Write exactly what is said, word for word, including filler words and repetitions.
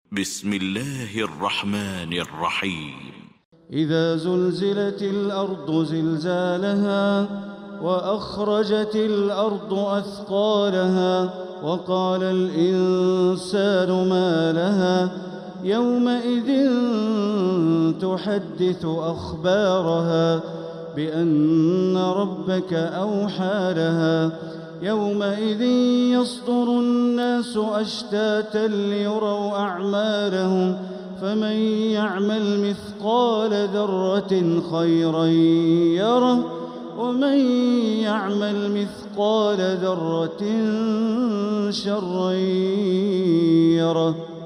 بسم الله الرحمن الرحيم. إذا زلزلت الأرض زلزالها وأخرجت الأرض أثقالها وقال الإنسان ما لها يومئذ تحدث أخبارها بأن ربك أوحى لها يومئذ يصدر الناس أشتاتا ليروا أعمالهم فمن يعمل مثقال ذرة خيرا يره ومن يعمل مثقال ذرة شرا يره.